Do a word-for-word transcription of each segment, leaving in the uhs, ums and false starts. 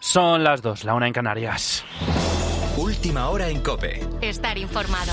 Son las dos, la una en Canarias. Última hora en COPE. Estar informado.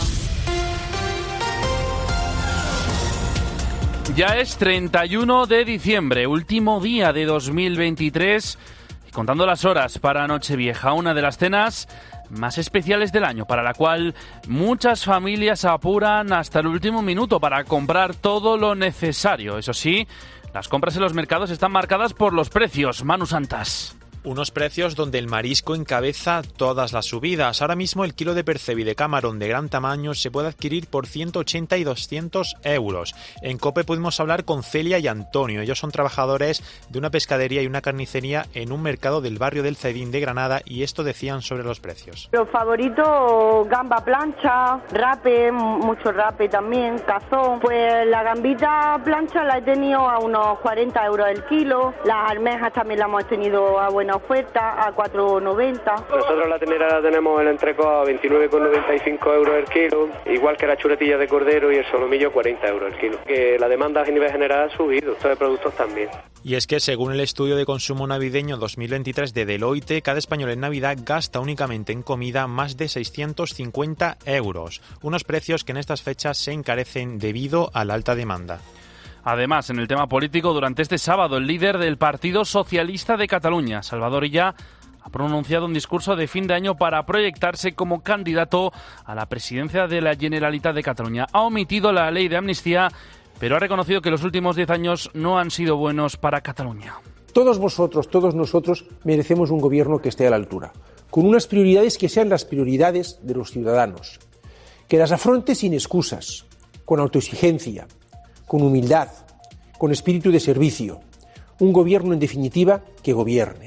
Ya es treinta y uno de diciembre, último día de dos mil veintitrés, y contando las horas para Nochevieja, una de las cenas más especiales del año, para la cual muchas familias apuran hasta el último minuto para comprar todo lo necesario. Eso sí, las compras en los mercados están marcadas por los precios. Manu Santas. Unos precios donde el marisco encabeza todas las subidas. Ahora mismo el kilo de percebí de camarón de gran tamaño se puede adquirir por ciento ochenta y doscientos euros. En COPE pudimos hablar con Celia y Antonio. Ellos son trabajadores de una pescadería y una carnicería en un mercado del barrio del Cedín de Granada, y esto decían sobre los precios. Los favoritos, gamba plancha, rape, mucho rape también, cazón. Pues la gambita plancha la he tenido a unos cuarenta euros el kilo. Las almejas también las hemos tenido a buena oferta, a cuatro noventa. Nosotros la ternera la tenemos el entrecot a veintinueve con noventa y cinco euros el kilo, igual que la chuletilla de cordero y el solomillo cuarenta euros el kilo. Que la demanda a nivel general ha subido, estos de productos también. Y es que según el estudio de consumo navideño dos mil veintitrés de Deloitte, cada español en Navidad gasta únicamente en comida más de seiscientos cincuenta euros, unos precios que en estas fechas se encarecen debido a la alta demanda. Además, en el tema político, durante este sábado, el líder del Partido Socialista de Cataluña, Salvador Illa, ha pronunciado un discurso de fin de año para proyectarse como candidato a la presidencia de la Generalitat de Cataluña. Ha omitido la ley de amnistía, pero ha reconocido que los últimos diez años no han sido buenos para Cataluña. Todos vosotros, todos nosotros merecemos un gobierno que esté a la altura, con unas prioridades que sean las prioridades de los ciudadanos, que las afronte sin excusas, con autoexigencia, con humildad, con espíritu de servicio. Un gobierno, en definitiva, que gobierne.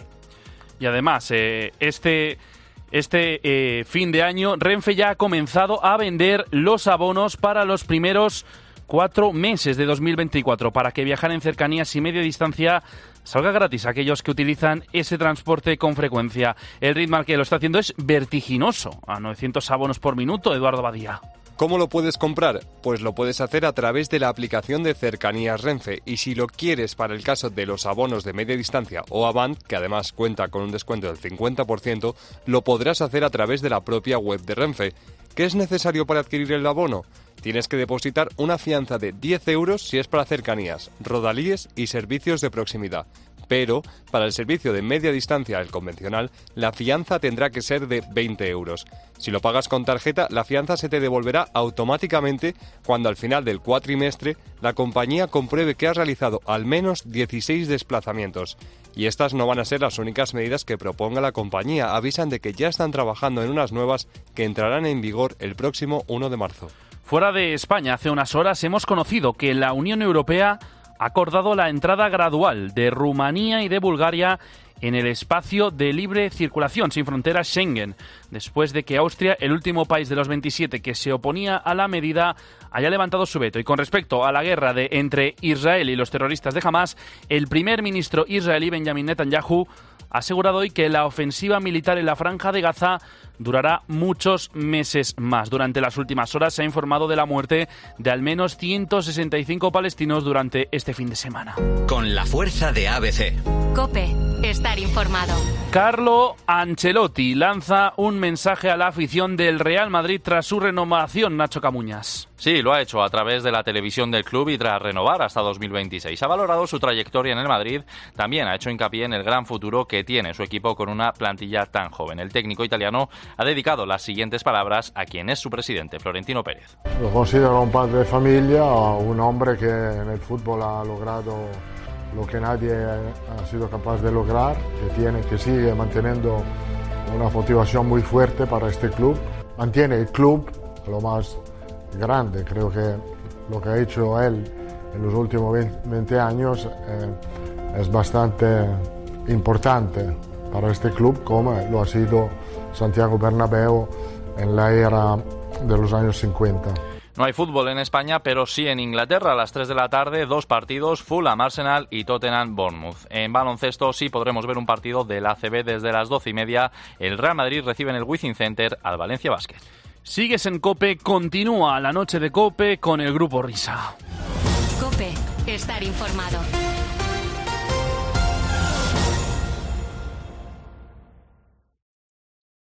Y además, eh, este, este eh, fin de año, Renfe ya ha comenzado a vender los abonos para los primeros cuatro meses de dos mil veinticuatro, para que viajar en cercanías y media distancia salga gratis a aquellos que utilizan ese transporte con frecuencia. El ritmo al que lo está haciendo es vertiginoso, a novecientos abonos por minuto. Eduardo Badía. ¿Cómo lo puedes comprar? Pues lo puedes hacer a través de la aplicación de Cercanías Renfe, y si lo quieres para el caso de los abonos de media distancia o Avant, que además cuenta con un descuento del cincuenta por ciento, lo podrás hacer a través de la propia web de Renfe. ¿Qué es necesario para adquirir el abono? Tienes que depositar una fianza de diez euros si es para cercanías, rodalíes y servicios de proximidad. Pero, para el servicio de media distancia, el convencional, la fianza tendrá que ser de veinte euros. Si lo pagas con tarjeta, la fianza se te devolverá automáticamente cuando al final del cuatrimestre la compañía compruebe que has realizado al menos dieciséis desplazamientos. Y estas no van a ser las únicas medidas que proponga la compañía. Avisan de que ya están trabajando en unas nuevas que entrarán en vigor el próximo uno de marzo. Fuera de España, hace unas horas hemos conocido que la Unión Europea ha acordado la entrada gradual de Rumanía y de Bulgaria en el espacio de libre circulación sin fronteras Schengen, después de que Austria, el último país de los veintisiete que se oponía a la medida, haya levantado su veto. Y con respecto a la guerra de entre Israel y los terroristas de Hamas, el primer ministro israelí Benjamin Netanyahu ha asegurado hoy que la ofensiva militar en la Franja de Gaza durará muchos meses más. Durante las últimas horas se ha informado de la muerte de al menos ciento sesenta y cinco palestinos durante este fin de semana. Con la fuerza de A B C. COPE. Estar informado. Carlo Ancelotti lanza un mensaje a la afición del Real Madrid tras su renovación. Nacho Camuñas. Sí, lo ha hecho a través de la televisión del club y tras renovar hasta dos mil veintiséis. Ha valorado su trayectoria en el Madrid. También ha hecho hincapié en el gran futuro que tiene su equipo con una plantilla tan joven. El técnico italiano ha dedicado las siguientes palabras a quien es su presidente, Florentino Pérez. Lo considero un padre de familia, un hombre que en el fútbol ha logrado lo que nadie ha sido capaz de lograr, que tiene, que sigue manteniendo una motivación muy fuerte para este club. Mantiene el club lo más grande. Creo que lo que ha hecho él en los últimos veinte años eh, es bastante importante para este club, como lo ha sido Santiago Bernabéu en la era de los años cincuenta. No hay fútbol en España, pero sí en Inglaterra. A las tres de la tarde, dos partidos, Fulham Arsenal y Tottenham Bournemouth. En baloncesto sí podremos ver un partido del A C B desde las doce y media. El Real Madrid recibe en el Wizzing Center al Valencia Basket. Sigues en COPE, continúa la noche de COPE con el Grupo Risa. COPE. Estar informado.